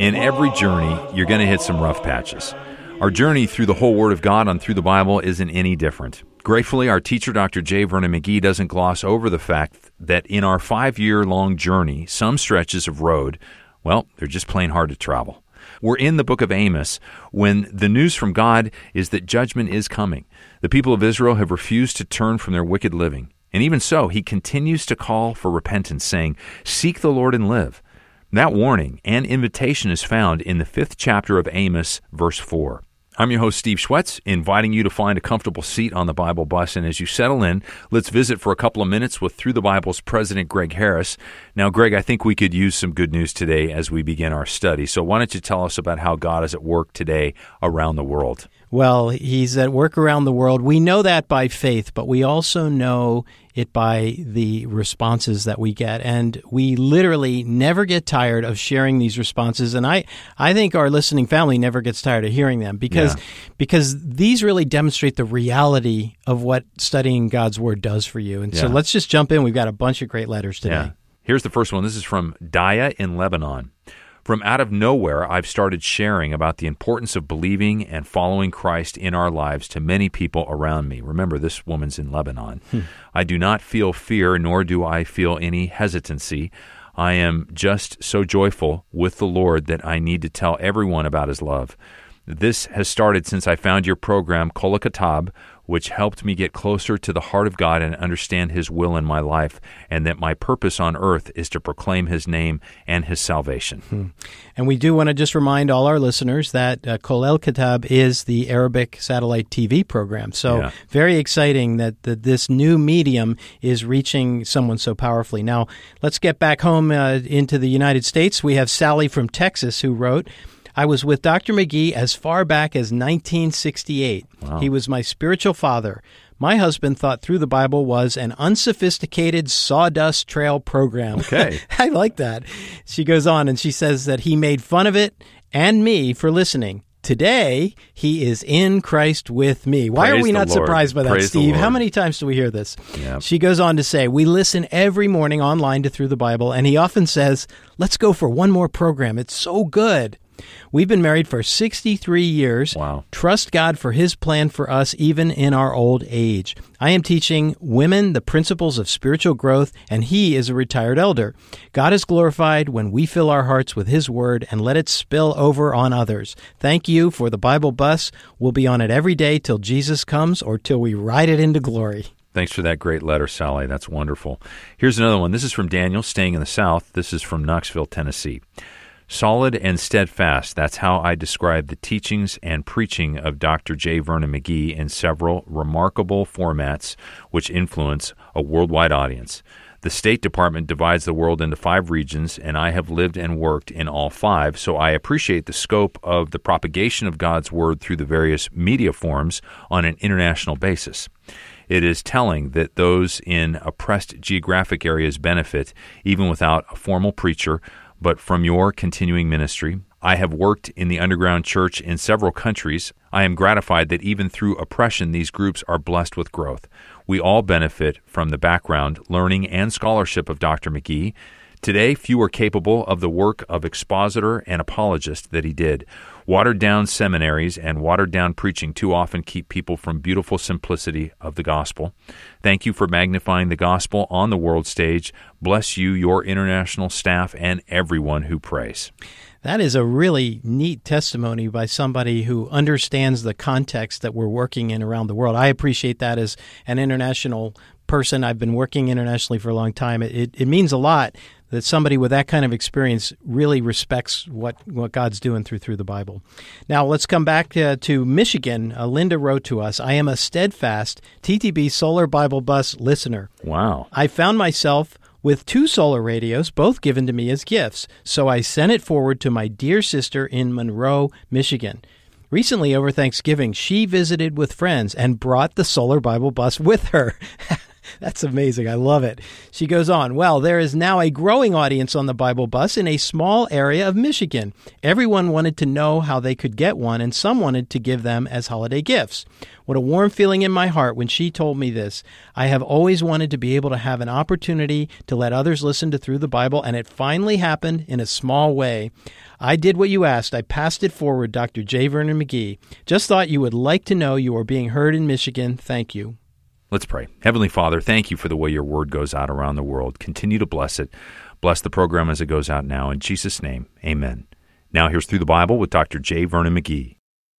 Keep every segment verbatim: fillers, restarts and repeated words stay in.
In every journey, you're going to hit some rough patches. Our journey through the whole Word of God on Through the Bible isn't any different. Gratefully, our teacher, Doctor J. Vernon McGee, doesn't gloss over the fact that in our five-year-long journey, some stretches of road, well, they're just plain hard to travel. We're in the book of Amos when the news from God is that judgment is coming. The people of Israel have refused to turn from their wicked living. And even so, he continues to call for repentance, saying, "Seek the Lord and live." That warning and invitation is found in the fifth chapter of Amos, verse four. I'm your host, Steve Schwetz, inviting you to find a comfortable seat on the Bible bus. And as you settle in, let's visit for a couple of minutes with Through the Bible's President Greg Harris. Now, Greg, I think we could use some good news today as we begin our study. So why don't you tell us about how God is at work today around the world? Well, he's at work around the world. We know that by faith, but we also know it by the responses that we get. And we literally never get tired of sharing these responses. And I, I think our listening family never gets tired of hearing them because, yeah. because these really demonstrate the reality of what studying God's Word does for you. And yeah. so let's just jump in. We've got a bunch of great letters today. Yeah. Here's the first one. This is from Daya in Lebanon. From out of nowhere, I've started sharing about the importance of believing and following Christ in our lives to many people around me. Remember, this woman's in Lebanon. Hmm. I do not feel fear, nor do I feel any hesitancy. I am just so joyful with the Lord that I need to tell everyone about His love. This has started since I found your program, Kol HaKatab, which helped me get closer to the heart of God and understand His will in my life, and that my purpose on earth is to proclaim His name and His salvation. Hmm. And we do want to just remind all our listeners that uh, Kol HaKatab is the Arabic satellite T V program. So yeah. very exciting that, that this new medium is reaching someone so powerfully. Now, let's get back home uh, into the United States. We have Sally from Texas who wrote, I was with Doctor McGee as far back as nineteen sixty-eight. Wow. He was my spiritual father. My husband thought Through the Bible was an unsophisticated sawdust trail program. Okay. I like that. She goes on and she says that he made fun of it and me for listening. Today, he is in Christ with me. Why Praise are we not Lord. surprised by that, Praise Steve? How many times do we hear this? Yep. She goes on to say, we listen every morning online to Through the Bible, and he often says, let's go for one more program. It's so good. We've been married for sixty-three years. Wow. Trust God for His plan for us even in our old age. I am teaching women the principles of spiritual growth, and he is a retired elder. God is glorified when we fill our hearts with His Word and let it spill over on others. Thank you for the Bible bus. We'll be on it every day till Jesus comes or till we ride it into glory. Thanks for that great letter, Sally. That's wonderful. Here's another one. This is from Daniel, staying in the South. This is from Knoxville, Tennessee. Solid and steadfast, that's how I describe the teachings and preaching of Doctor J. Vernon McGee in several remarkable formats which influence a worldwide audience. The State Department divides the world into five regions, and I have lived and worked in all five, so I appreciate the scope of the propagation of God's Word through the various media forms on an international basis. It is telling that those in oppressed geographic areas benefit, even without a formal preacher, but from your continuing ministry. I have worked in the underground church in several countries. I am gratified that even through oppression, these groups are blessed with growth. We all benefit from the background, learning, and scholarship of Doctor McGee. Today, few are capable of the work of expositor and apologist that he did. Watered-down seminaries and watered-down preaching too often keep people from beautiful simplicity of the gospel. Thank you for magnifying the gospel on the world stage. Bless you, your international staff, and everyone who prays. That is a really neat testimony by somebody who understands the context that we're working in around the world. I appreciate that as an international person. I've been working internationally for a long time. It, it, it means a lot that somebody with that kind of experience really respects what, what God's doing through through the Bible. Now, let's come back uh, to Michigan. Uh, Linda wrote to us, I am a steadfast T T B Solar Bible Bus listener. Wow. I found myself with two solar radios, both given to me as gifts, so I sent it forward to my dear sister in Monroe, Michigan. Recently, over Thanksgiving, she visited with friends and brought the Solar Bible Bus with her. That's amazing. I love it. She goes on, well, there is now a growing audience on the Bible Bus in a small area of Michigan. Everyone wanted to know how they could get one, and some wanted to give them as holiday gifts. What a warm feeling in my heart when she told me this. I have always wanted to be able to have an opportunity to let others listen to Through the Bible, and it finally happened in a small way. I did what you asked. I passed it forward, Doctor J. Vernon McGee. Just thought you would like to know you are being heard in Michigan. Thank you. Let's pray. Heavenly Father, thank you for the way your word goes out around the world. Continue to bless it. Bless the program as it goes out now. In Jesus' name, amen. Now here's Through the Bible with Doctor J. Vernon McGee.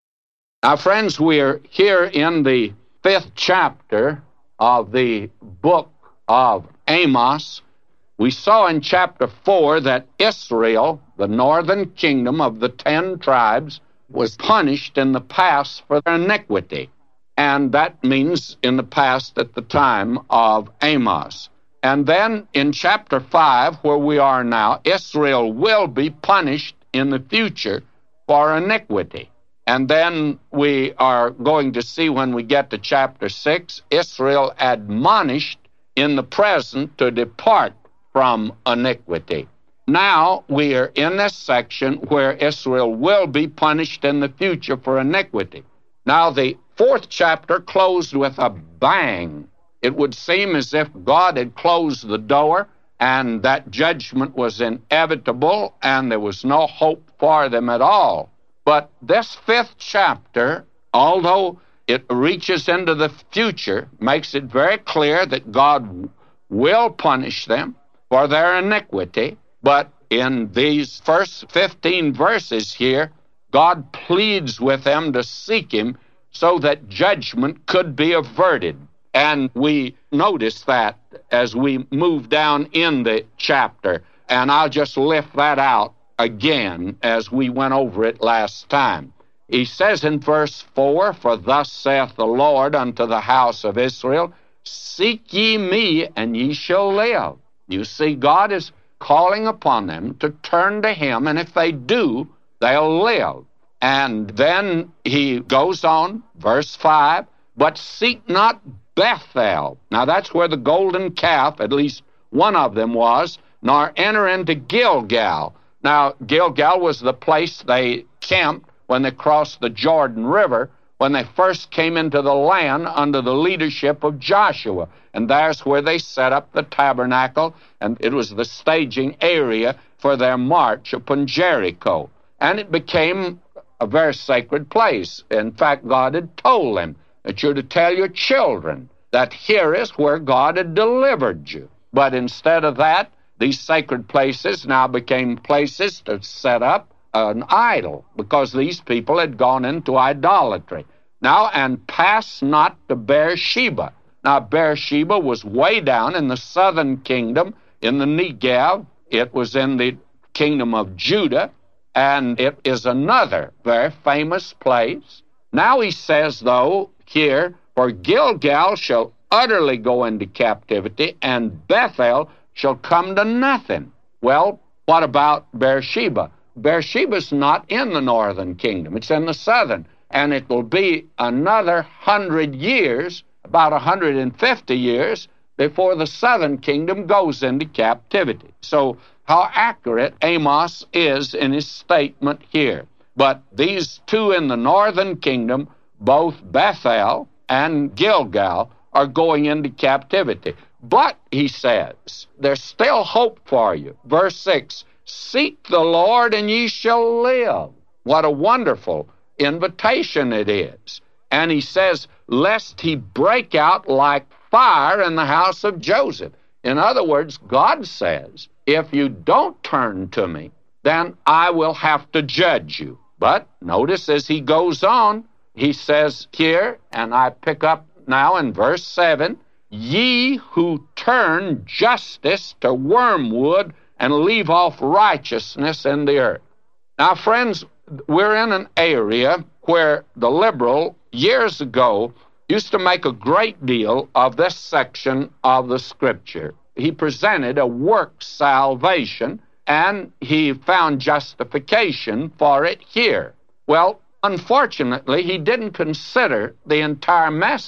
Now, friends, we're here in the fifth chapter of the book of Amos. We saw in chapter four that Israel, the northern kingdom of the ten tribes, was punished in the past for their iniquity. And that means in the past at the time of Amos. And then in chapter five, where we are now, Israel will be punished in the future for iniquity. And then we are going to see when we get to chapter six, Israel admonished in the present to depart from iniquity. Now we are in this section where Israel will be punished in the future for iniquity. Now the fourth chapter closed with a bang. It would seem as if God had closed the door and that judgment was inevitable and there was no hope for them at all. But this fifth chapter, although it reaches into the future, makes it very clear that God will punish them for their iniquity. But in these first fifteen verses here, God pleads with them to seek him so that judgment could be averted. And we notice that as we move down in the chapter. And I'll just lift that out again as we went over it last time. He says in verse four, for thus saith the Lord unto the house of Israel, seek ye me, and ye shall live. You see, God is calling upon them to turn to him, and if they do, they'll live. And then he goes on, verse five, but seek not Bethel. Now that's where the golden calf, at least one of them was, nor enter into Gilgal. Now, Gilgal was the place they camped when they crossed the Jordan River, when they first came into the land under the leadership of Joshua. And there's where they set up the tabernacle, and it was the staging area for their march upon Jericho. And it became a very sacred place. In fact, God had told them that you're to tell your children that here is where God had delivered you. But instead of that, these sacred places now became places to set up an idol, because these people had gone into idolatry. Now, and pass not to Beersheba. Now, Beersheba was way down in the southern kingdom, in the Negev. It was in the kingdom of Judah, and it is another very famous place. Now he says, though, here, for Gilgal shall utterly go into captivity, and Bethel shall come to nothing. Well, what about Beersheba? Beersheba's not in the northern kingdom. It's in the southern. And it will be another hundred years, about one hundred fifty years, before the southern kingdom goes into captivity. So how accurate Amos is in his statement here. But these two in the northern kingdom, both Bethel and Gilgal, are going into captivity. But, he says, there's still hope for you. Verse six, seek the Lord and ye shall live. What a wonderful invitation it is. And he says, lest he break out like fire in the house of Joseph. In other words, God says, if you don't turn to me, then I will have to judge you. But notice as he goes on, he says here, and I pick up now in verse seven, ye who turn justice to wormwood and leave off righteousness in the earth. Now, friends, we're in an area where the liberal, years ago, used to make a great deal of this section of the Scripture. He presented a work salvation, and he found justification for it here. Well, unfortunately, he didn't consider the entire message.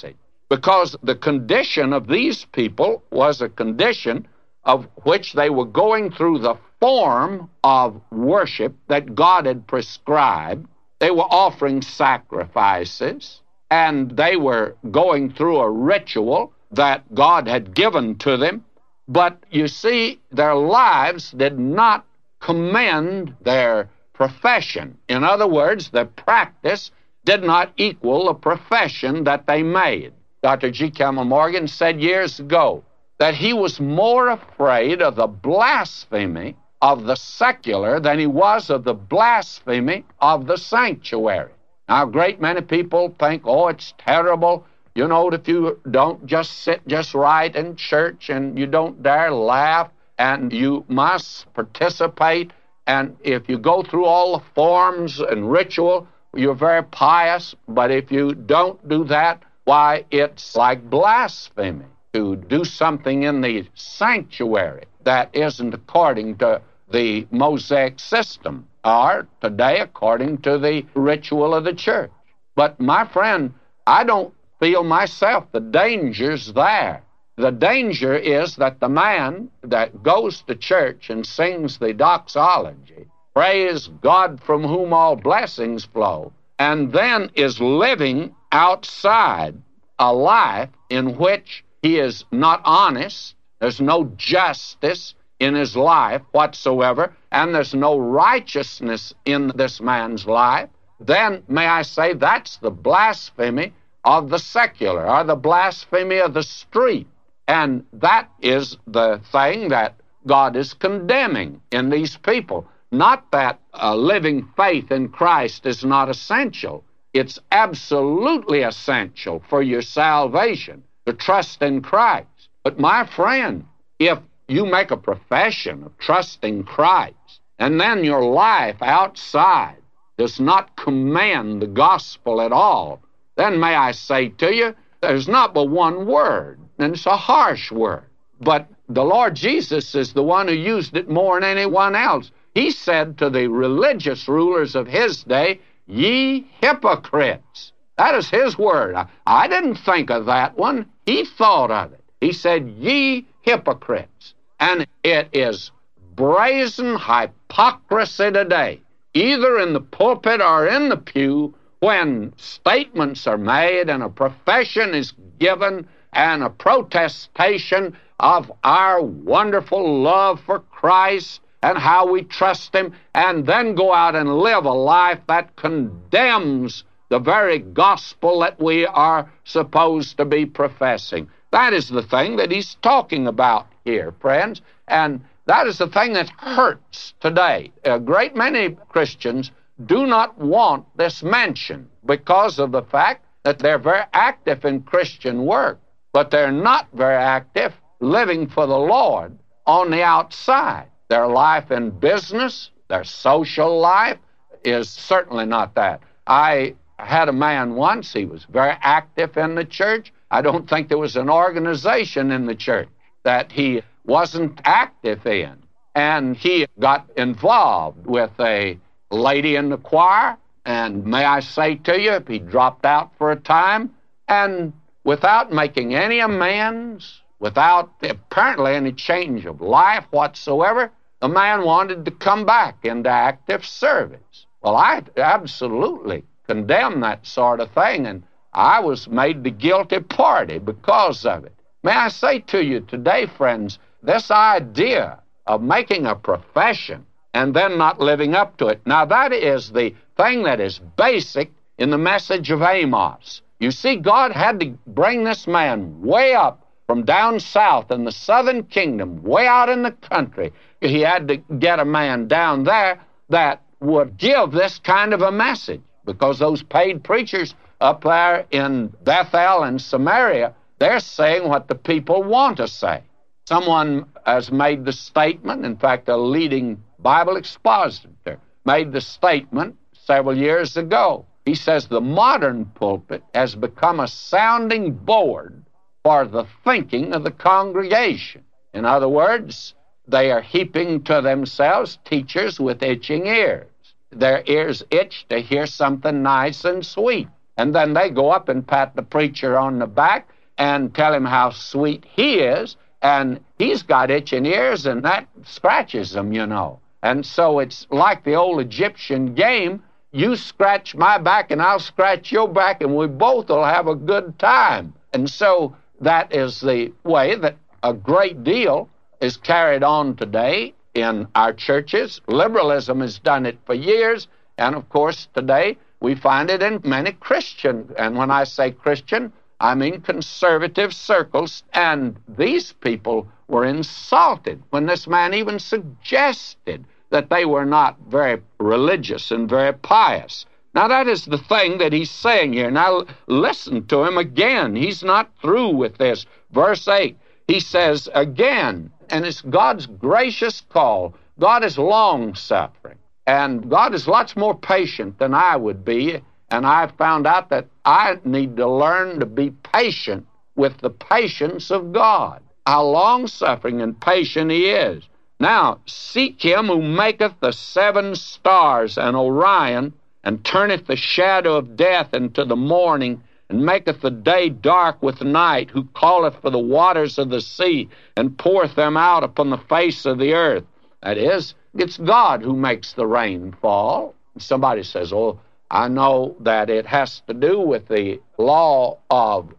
because the condition of these people was a condition of which they were going through the form of worship that God had prescribed. They were offering sacrifices, and they were going through a ritual that God had given to them. But you see, their lives did not commend their profession. In other words, their practice did not equal the profession that they made. Doctor G. Campbell Morgan said years ago that he was more afraid of the blasphemy of the secular than he was of the blasphemy of the sanctuary. Now, a great many people think, oh, it's terrible, you know, if you don't just sit just right in church and you don't dare laugh and you must participate, and if you go through all the forms and ritual, you're very pious, but if you don't do that, why, it's like blasphemy to do something in the sanctuary that isn't according to the Mosaic system, or today according to the ritual of the church. But my friend, I don't feel myself the danger's there. The danger is that the man that goes to church and sings the doxology, praise God from whom all blessings flow, and then is living outside a life in which he is not honest, there's no justice in his life whatsoever, and there's no righteousness in this man's life, then may I say that's the blasphemy of the secular, or the blasphemy of the street. And that is the thing that God is condemning in these people. Not that uh, living faith in Christ is not essential. It's absolutely essential for your salvation to trust in Christ. But my friend, if you make a profession of trusting Christ, and then your life outside does not commend the gospel at all, then may I say to you, there's not but one word, and it's a harsh word. But the Lord Jesus is the one who used it more than anyone else. He said to the religious rulers of his day, ye hypocrites. That is his word. I, I didn't think of that one. He thought of it. He said, ye hypocrites. And it is brazen hypocrisy today, either in the pulpit or in the pew, when statements are made and a profession is given and a protestation of our wonderful love for Christ and how we trust Him, and then go out and live a life that condemns the very gospel that we are supposed to be professing. That is the thing that he's talking about here, friends, and that is the thing that hurts today. A great many Christians do not want this mentioned because of the fact that they're very active in Christian work, but they're not very active living for the Lord on the outside. Their life in business, their social life is certainly not that. I had a man once, he was very active in the church. I don't think there was an organization in the church that he wasn't active in. And he got involved with a lady in the choir, and may I say to you, he dropped out for a time, and without making any amends, without apparently any change of life whatsoever, the man wanted to come back into active service. Well, I absolutely condemn that sort of thing, and I was made the guilty party because of it. May I say to you today, friends, this idea of making a profession and then not living up to it, now that is the thing that is basic in the message of Amos. You see, God had to bring this man way up from down south in the southern kingdom, way out in the country. He had to get a man down there that would give this kind of a message, because those paid preachers up there in Bethel and Samaria, they're saying what the people want to say. Someone has made the statement, in fact, a leading Bible expositor made the statement several years ago. He says the modern pulpit has become a sounding board for the thinking of the congregation. In other words, they are heaping to themselves teachers with itching ears. Their ears itch to hear something nice and sweet. And then they go up and pat the preacher on the back and tell him how sweet he is, and he's got itching ears, and that scratches him, you know. And so it's like the old Egyptian game. You scratch my back, and I'll scratch your back, and we both will have a good time. And so that is the way that a great deal is carried on today in our churches. Liberalism has done it for years, and of course today we find it in many Christian, and when I say Christian, I mean conservative circles, and these people were insulted when this man even suggested that they were not very religious and very pious. Now that is the thing that he's saying here. Now listen to him again. He's not through with this. Verse eight, he says again, and it's God's gracious call. God is long-suffering, and God is lots more patient than I would be. And I found out that I need to learn to be patient with the patience of God. How long-suffering and patient he is. Now, seek him who maketh the seven stars and Orion, and turneth the shadow of death into the morning, and maketh the day dark with night, who calleth for the waters of the sea, and poureth them out upon the face of the earth. That is, it's God who makes the rain fall. Somebody says, oh, I know that it has to do with the law of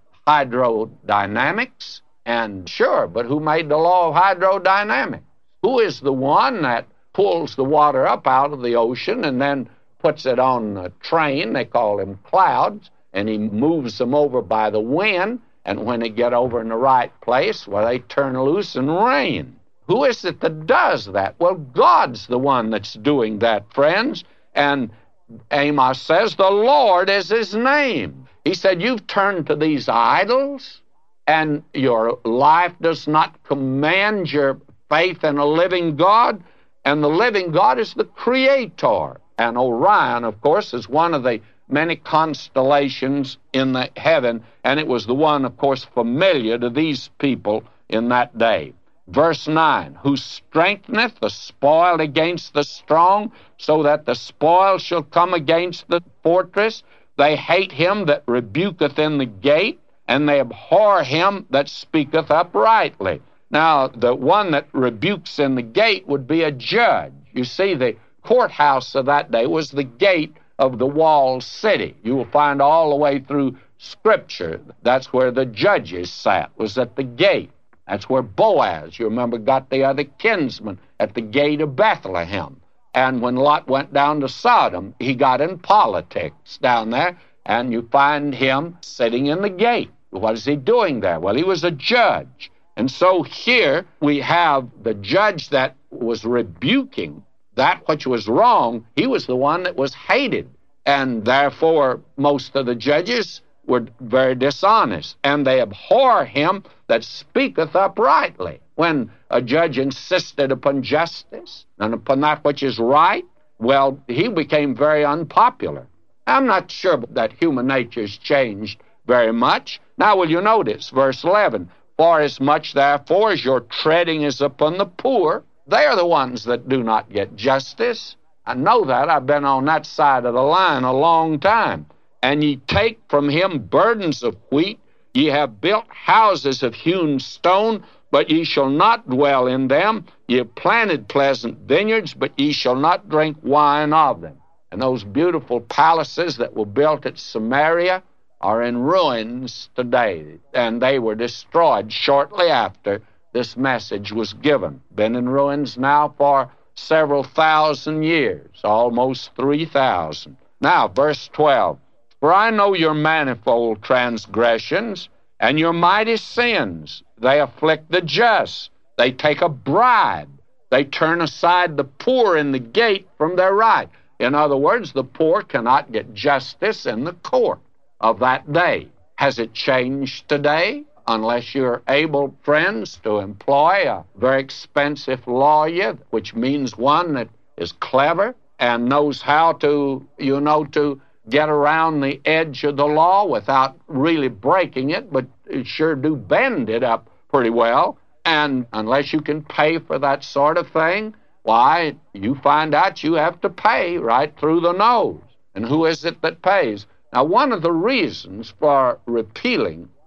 hydrodynamics, and sure, but who made the law of hydrodynamics? Who is the one that pulls the water up out of the ocean and then puts it on a train? They call him clouds, and he moves them over by the wind, and when they get over in the right place, well, they turn loose and rain. Who is it that does that? Well, God's the one that's doing that, friends, and Amos says, the Lord is his name. He said, you've turned to these idols, and your life does not command your faith in a living God, and the living God is the Creator. And Orion, of course, is one of the many constellations in the heaven, and it was the one, of course, familiar to these people in that day. Verse nine, who strengtheneth the spoiled against the strong, so that the spoil shall come against the fortress. They hate him that rebuketh in the gate, and they abhor him that speaketh uprightly. Now, the one that rebukes in the gate would be a judge. You see, the courthouse of that day was the gate of the walled city. You will find all the way through Scripture, that's where the judges sat, was at the gate. That's where Boaz, you remember, got the other kinsman at the gate of Bethlehem. And when Lot went down to Sodom, he got in politics down there, and you find him sitting in the gate. What is he doing there? Well, he was a judge. And so here we have the judge that was rebuking that which was wrong. He was the one that was hated. And therefore, most of the judges were very dishonest, and they abhor him that speaketh uprightly. When a judge insisted upon justice and upon that which is right, well, he became very unpopular. I'm not sure that human nature has changed very much. Now, will you notice, verse eleven, for as much, therefore, as your treading is upon the poor, they are the ones that do not get justice. I know that. I've been on that side of the line a long time. And ye take from him burdens of wheat. Ye have built houses of hewn stone, but ye shall not dwell in them. Ye have planted pleasant vineyards, but ye shall not drink wine of them. And those beautiful palaces that were built at Samaria are in ruins today, and they were destroyed shortly after this message was given. Been in ruins now for several thousand years, almost three thousand. Now, verse twelve. For I know your manifold transgressions and your mighty sins. They afflict the just. They take a bribe. They turn aside the poor in the gate from their right. In other words, the poor cannot get justice in the court of that day. Has it changed today? Unless you're able, friends, to employ a very expensive lawyer, which means one that is clever and knows how to, you know, to get around the edge of the law without really breaking it, but it sure do bend it up pretty well. And unless you can pay for that sort of thing, why, you find out you have to pay right through the nose. And who is it that pays? Now, one of the reasons for repealing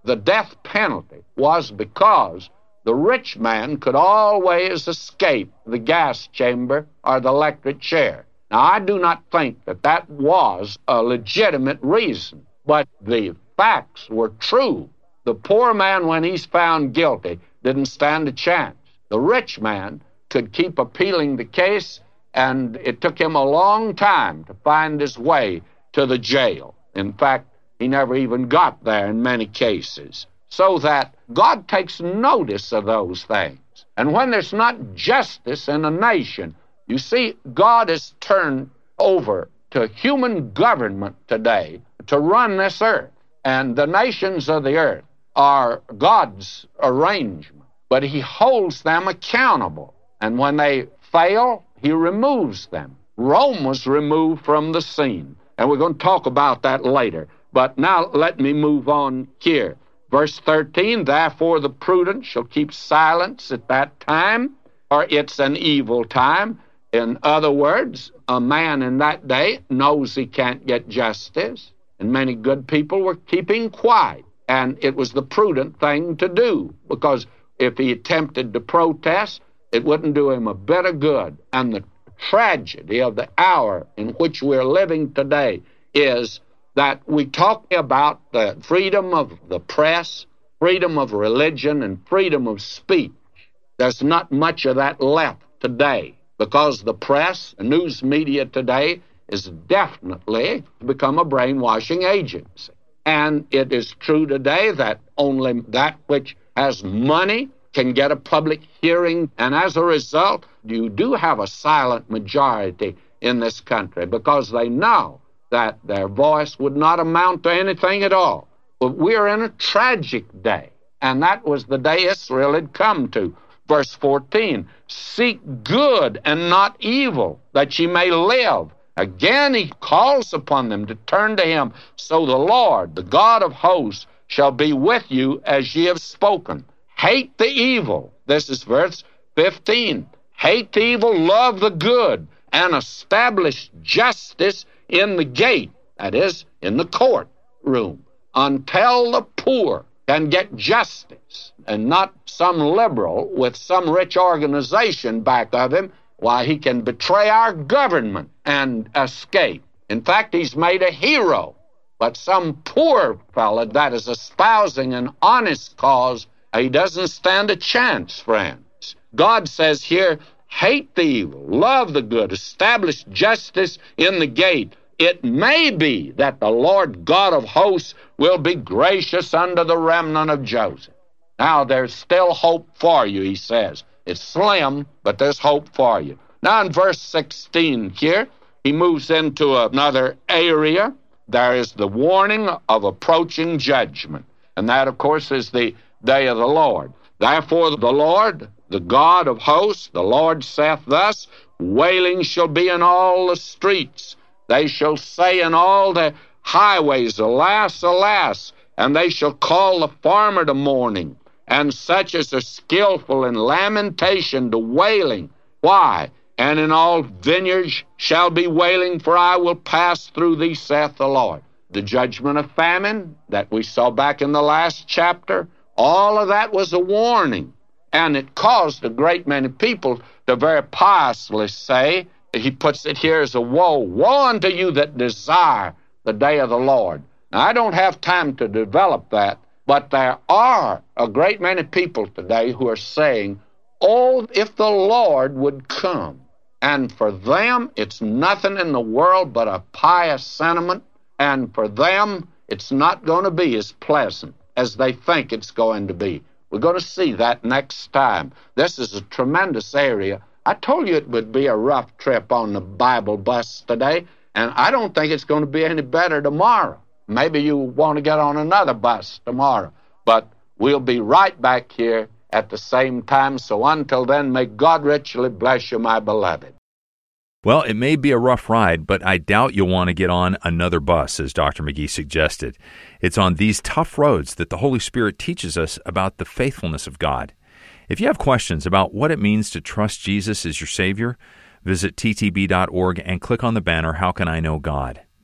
the death penalty was because the rich man could always escape the gas chamber or the electric chair. Now, I do not think that that was a legitimate reason, but the facts were true. The poor man, when he's found guilty, didn't stand a chance. The rich man could keep appealing the case, and it took him a long time to find his way to the jail. In fact, he never even got there in many cases. So that God takes notice of those things. And when there's not justice in a nation, you see, God has turned over to human government today to run this earth. And the nations of the earth are God's arrangement, but He holds them accountable. And when they fail, He removes them. Rome was removed from the scene, and we're going to talk about that later. But now let me move on here. Verse thirteen, therefore the prudent shall keep silence at that time, or it's an evil time. In other words, a man in that day knows he can't get justice, and many good people were keeping quiet. And it was the prudent thing to do, because if he attempted to protest, it wouldn't do him a bit of good. And the tragedy of the hour in which we're living today is that we talk about the freedom of the press, freedom of religion, and freedom of speech. There's not much of that left today, because the press, the news media today, is definitely become a brainwashing agency. And it is true today that only that which has money can get a public hearing, and as a result, you do have a silent majority in this country, because they know that their voice would not amount to anything at all. But we're in a tragic day, and that was the day Israel had come to. Verse fourteen, seek good and not evil, that ye may live. Again he calls upon them to turn to him. So the Lord, the God of hosts, shall be with you as ye have spoken. Hate the evil. This is verse fifteen. Hate the evil, love the good, and establish justice in the gate, that is, in the courtroom, until the poor can get justice, and not some liberal with some rich organization back of him, why, he can betray our government and escape. In fact, he's made a hero. But some poor fellow that is espousing an honest cause, he doesn't stand a chance, friends. God says here, hate the evil, love the good, establish justice in the gate. It may be that the Lord God of hosts will be gracious unto the remnant of Joseph. Now, there's still hope for you, he says. It's slim, but there's hope for you. Now, in verse sixteen here, he moves into another area. There is the warning of approaching judgment. And that, of course, is the day of the Lord. Therefore, the Lord, the God of hosts, the Lord saith thus, wailing shall be in all the streets. They shall say in all the highways, alas, alas, and they shall call the farmer to mourning, and such as are skillful in lamentation to wailing. Why? And in all vineyards shall be wailing, for I will pass through thee, saith the Lord. The judgment of famine that we saw back in the last chapter, all of that was a warning. And it caused a great many people to very piously say, he puts it here as a woe, woe unto you that desire the day of the Lord. Now, I don't have time to develop that, but there are a great many people today who are saying, oh, if the Lord would come. And for them, it's nothing in the world but a pious sentiment, and for them, it's not going to be as pleasant as they think it's going to be. We're going to see that next time. This is a tremendous area. I told you it would be a rough trip on the Bible bus today, and I don't think it's going to be any better tomorrow. Maybe you want to get on another bus tomorrow, but we'll be right back here at the same time. So until then, may God richly bless you, my beloved. Well, it may be a rough ride, but I doubt you'll want to get on another bus, as Doctor McGee suggested. It's on these tough roads that the Holy Spirit teaches us about the faithfulness of God. If you have questions about what it means to trust Jesus as your Savior, visit T T B dot org and click on the banner, How Can I Know God?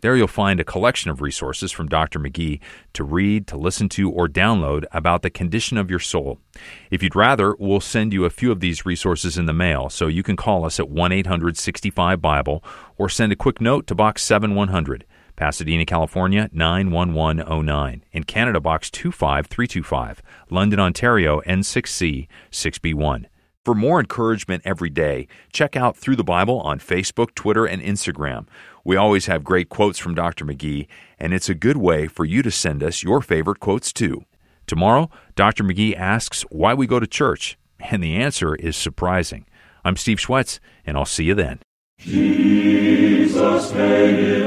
There you'll find a collection of resources from Doctor McGee to read, to listen to, or download about the condition of your soul. If you'd rather, we'll send you a few of these resources in the mail, so you can call us at one eight hundred sixty-five Bible or send a quick note to Box seven one hundred, Pasadena, California, nine one one oh nine. In Canada, Box two five three two five, London, Ontario, N six C six B one. For more encouragement every day, check out Through the Bible on Facebook, Twitter, and Instagram. We always have great quotes from Doctor McGee, and it's a good way for you to send us your favorite quotes too. Tomorrow, Doctor McGee asks why we go to church, and the answer is surprising. I'm Steve Schwetz, and I'll see you then. Jesus paid it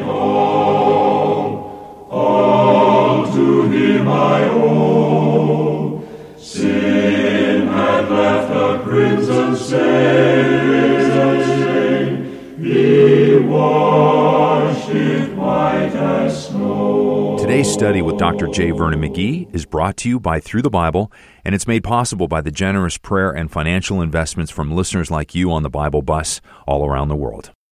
all, all to Him I owe. Sin had left a crimson stain, He washed it white as snow. Today's study with Doctor J. Vernon McGee is brought to you by Through the Bible, and it's made possible by the generous prayer and financial investments from listeners like you on the Bible Bus all around the world.